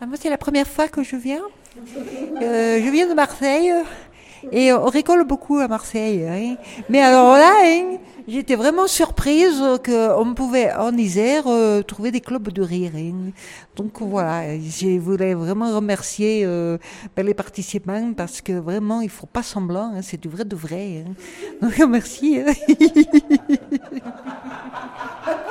Moi, c'est la première fois que je viens. Je viens de Marseille et on rigole beaucoup à Marseille. Hein. Mais alors là, hein, j'étais vraiment surprise qu'on pouvait en Isère trouver des clubs de rire. Hein. Donc voilà, je voulais vraiment remercier les participants parce que vraiment, il faut pas semblant. Hein, c'est du vrai de vrai. Hein. Donc merci. Hein.